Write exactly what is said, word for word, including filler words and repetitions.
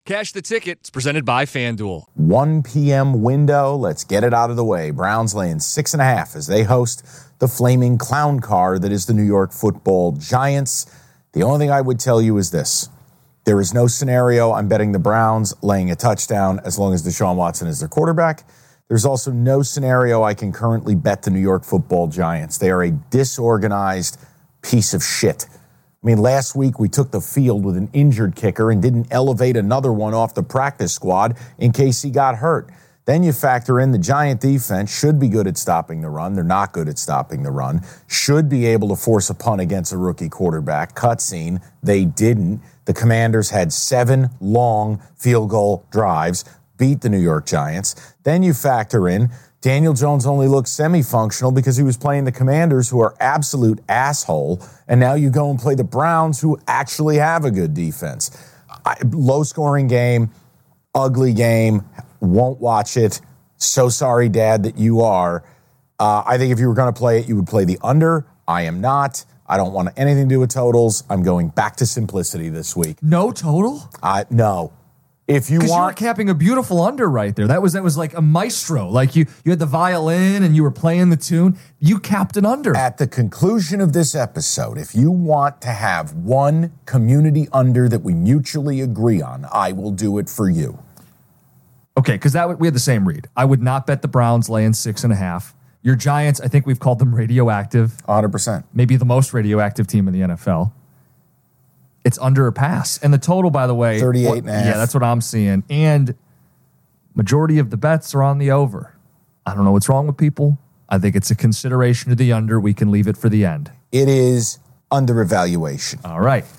Cash the Ticket. It's presented by FanDuel. one p.m. window. Let's get it out of the way. Browns laying six and a half as they host the flaming clown car that is the New York Football Giants. The only thing I would tell you is this. There is no scenario I'm betting the Browns laying a touchdown as long as Deshaun Watson is their quarterback. There's also no scenario I can currently bet the New York Football Giants. They are a disorganized piece of shit. I mean, last week we took the field with an injured kicker and didn't elevate another one off the practice squad in case he got hurt. Then you factor in the Giant defense should be good at stopping the run. They're not good at stopping the run. Should be able to force a punt against a rookie quarterback. Cutscene, they didn't. The Commanders had seven long field goal drives, beat the New York Giants. Then you factor in Daniel Jones only looked semi-functional because he was playing the Commanders, who are absolute asshole, and now you go and play the Browns, who actually have a good defense. I, low-scoring game, ugly game, won't watch it. So sorry, Dad, that you are. Uh, I think if you were going to play it, you would play the under. I am not. I don't want anything to do with totals. I'm going back to simplicity this week. No total? Uh, no. If you want, you were capping a beautiful under right there. That was that was like a maestro. Like you, you had the violin and you were playing the tune. You capped an under. At the conclusion of this episode, if you want to have one community under that we mutually agree on, I will do it for you. Okay, because that we had the same read. I would not bet the Browns laying six and a half. Your Giants, I think we've called them radioactive. one hundred percent. Maybe the most radioactive team in the N F L. It's under a pass. And the total, by the way, thirty-eight and a half. Yeah, that's what I'm seeing. And majority of the bets are on the over. I don't know what's wrong with people. I think it's a consideration to the under. We can leave it for the end. It is under evaluation. All right.